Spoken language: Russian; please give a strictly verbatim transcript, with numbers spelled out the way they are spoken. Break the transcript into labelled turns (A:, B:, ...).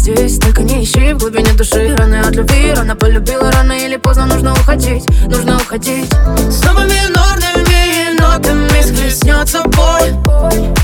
A: здесь, только не ищи в глубине души. Раны от любви, рано полюбила, рано или поздно нужно уходить, нужно уходить.
B: Снова минорными нотами схлестнется боль.